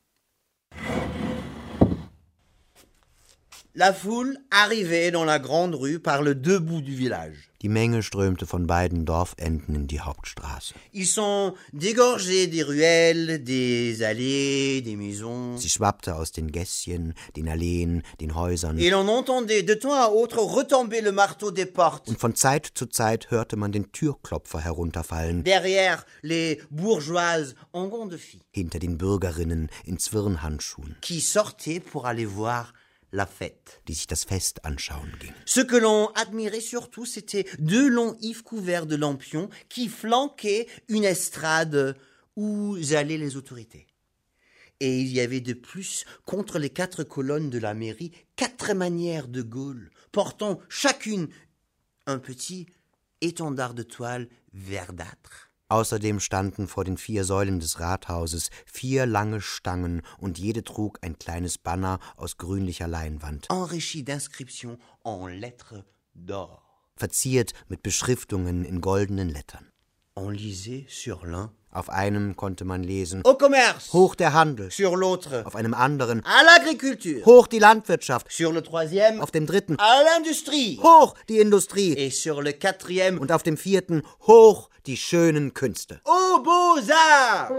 La foule arrivait dans la grande rue par les deux bouts du village. Die Menge strömte von beiden Dorfenden in die Hauptstraße. Ils sont dégorgés des ruelles, des allées, des maisons. Sie schwappte aus den Gässchen, den Alleen, den Häusern. Et l'on entendait de temps à autre retomber le marteau des portes. Und von Zeit zu Zeit hörte man den Türklopfer herunterfallen. Derrière les bourgeoises en gants de fille. Hinter den Bürgerinnen in Zwirnhandschuhen. Qui sortaient pour aller voir la fête. Die sich das Fest anschauen gingen. Ce que l'on admirait surtout, c'était deux longs ifs couverts de lampions qui flanquaient une estrade où allaient les autorités. Et il y avait de plus, contre les quatre colonnes de la mairie, quatre manières de Gaulle, portant chacune un petit étendard de toile verdâtre. Außerdem standen vor den vier Säulen des Rathauses vier lange Stangen und jede trug ein kleines Banner aus grünlicher Leinwand. Enrichi d'inscriptions en lettres d'or. Verziert mit Beschriftungen in goldenen Lettern. On lisait sur l'un. Auf einem konnte man lesen: Au commerce. Hoch der Handel. Sur l'autre. Auf einem anderen: à l'agriculture. Hoch die Landwirtschaft. Sur le troisième. Auf dem dritten: à l'industrie. Hoch die Industrie. Et sur le quatrième. Und auf dem vierten: Hoch die schönen Künste. Aux Beaux-Arts.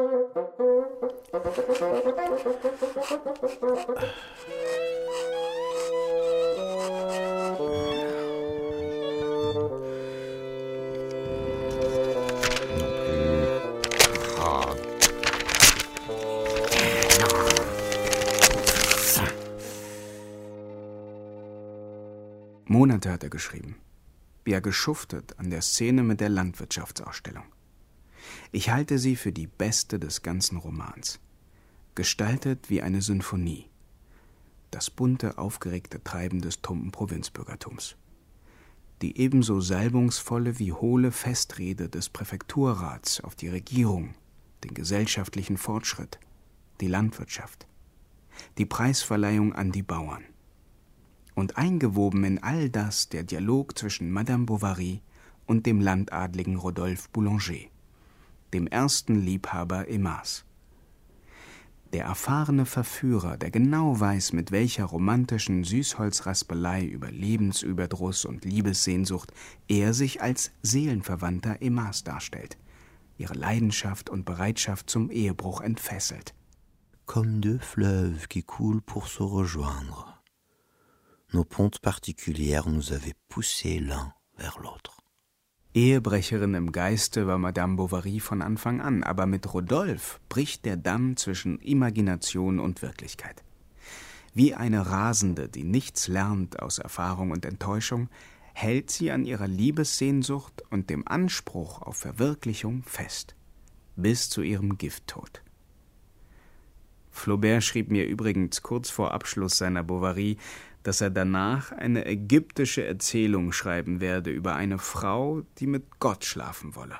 Monate hat er geschrieben. Wie er geschuftet an der Szene mit der Landwirtschaftsausstellung. Ich halte sie für die beste des ganzen Romans. Gestaltet wie eine Sinfonie. Das bunte, aufgeregte Treiben des tumben Provinzbürgertums. Die ebenso salbungsvolle wie hohle Festrede des Präfekturrats auf die Regierung, den gesellschaftlichen Fortschritt, die Landwirtschaft, die Preisverleihung an die Bauern. Und eingewoben in all das der Dialog zwischen Madame Bovary und dem Landadligen Rodolphe Boulanger, dem ersten Liebhaber Aimas. Der erfahrene Verführer, der genau weiß, mit welcher romantischen Süßholzraspelei über Lebensüberdruss und Liebessehnsucht er sich als Seelenverwandter Emmas darstellt, ihre Leidenschaft und Bereitschaft zum Ehebruch entfesselt. Comme deux fleuves qui coulent pour se rejoindre. Nos pontes particulières nous avaient poussés l'un vers l'autre. Ehebrecherin im Geiste war Madame Bovary von Anfang an, aber mit Rodolphe bricht der Damm zwischen Imagination und Wirklichkeit. Wie eine Rasende, die nichts lernt aus Erfahrung und Enttäuschung, hält sie an ihrer Liebessehnsucht und dem Anspruch auf Verwirklichung fest, bis zu ihrem Gifttod. Flaubert schrieb mir übrigens kurz vor Abschluss seiner Bovary, dass er danach eine ägyptische Erzählung schreiben werde über eine Frau, die mit Gott schlafen wolle.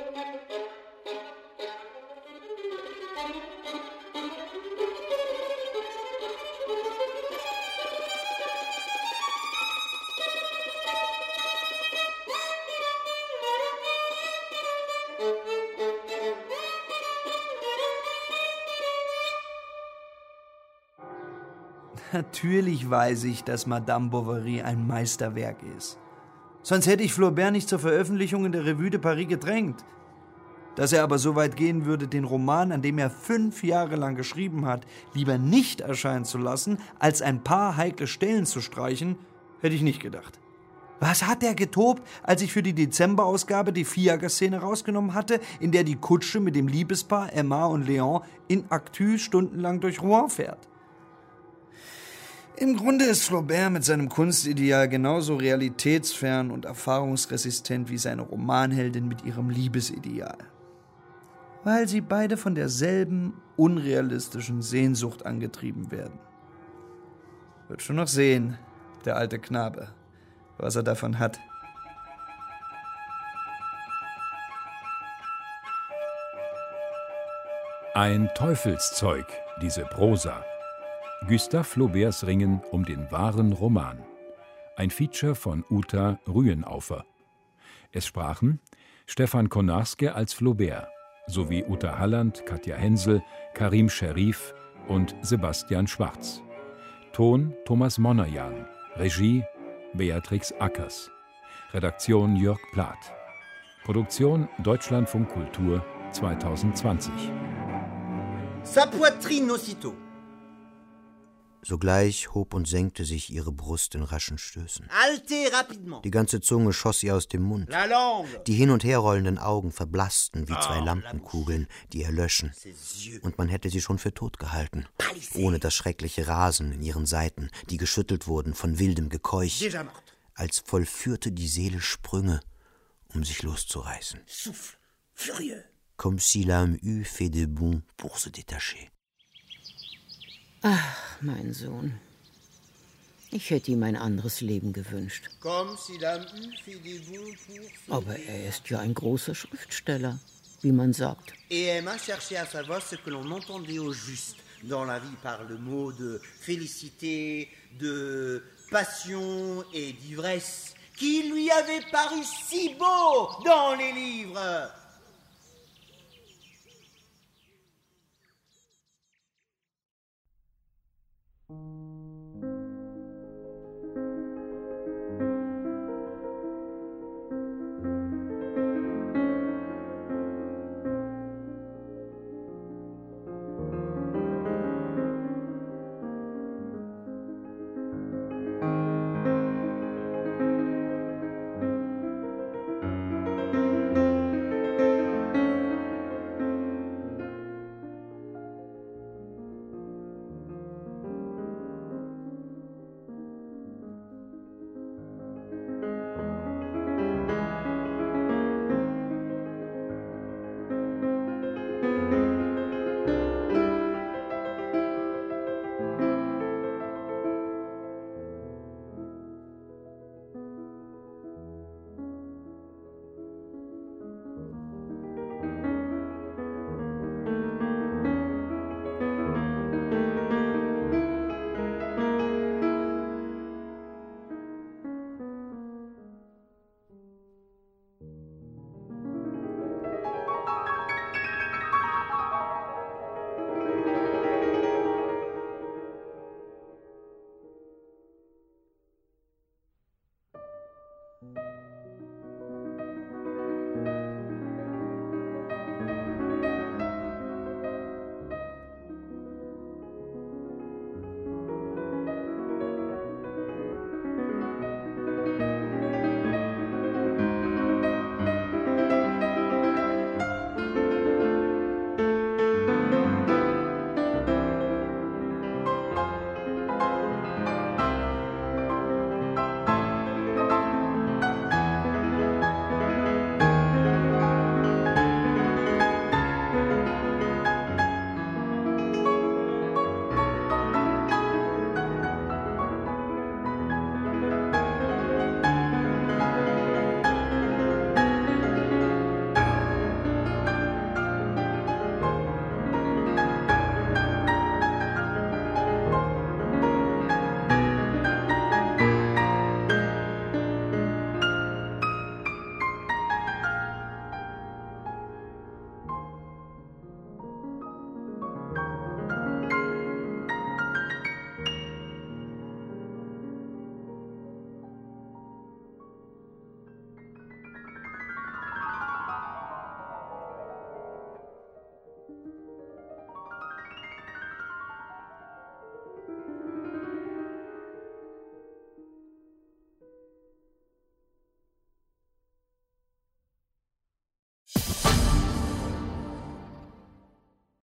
Natürlich weiß ich, dass Madame Bovary ein Meisterwerk ist. Sonst hätte ich Flaubert nicht zur Veröffentlichung in der Revue de Paris gedrängt. Dass er aber so weit gehen würde, den Roman, an dem er fünf Jahre lang geschrieben hat, lieber nicht erscheinen zu lassen, als ein paar heikle Stellen zu streichen, hätte ich nicht gedacht. Was hat er getobt, als ich für die Dezemberausgabe die Fiaker-Szene rausgenommen hatte, in der die Kutsche mit dem Liebespaar Emma und Léon in Actu stundenlang durch Rouen fährt? Im Grunde ist Flaubert mit seinem Kunstideal genauso realitätsfern und erfahrungsresistent wie seine Romanheldin mit ihrem Liebesideal. Weil sie beide von derselben unrealistischen Sehnsucht angetrieben werden. Wird schon noch sehen, der alte Knabe, was er davon hat. Ein Teufelszeug, diese Prosa. Gustave Flauberts Ringen um den wahren Roman. Ein Feature von Uta Rühenaufer. Es sprachen Stefan Konarske als Flaubert sowie Uta Halland, Katja Hensel, Karim Scherif und Sebastian Schwarz. Ton Thomas Monajan. Regie Beatrix Ackers. Redaktion Jörg Plath. Produktion Deutschlandfunk Kultur zweitausendzwanzig. Sa poitrine aussitôt. Sogleich hob und senkte sich ihre Brust in raschen Stößen. Halte rapidement. Die ganze Zunge schoss ihr aus dem Mund. La langue. Die hin- und herrollenden Augen verblassten wie zwei Lampenkugeln, die erlöschen. Und man hätte sie schon für tot gehalten. Ohne das schreckliche Rasen in ihren Seiten, die geschüttelt wurden von wildem Gekeuch. Als vollführte die Seele Sprünge, um sich loszureißen. Souffle, furieux. Comme si l'âme eût fait des bonds pour se détacher. Ach, mein Sohn. Ich hätte ihm ein anderes Leben gewünscht. Aber er ist ja ein großer Schriftsteller, wie man sagt. Et Emma cherchait à savoir ce que l'on entendait au juste dans la vie par le mot de félicité, de passion et d'ivresse qui lui avait paru si beau dans les livres.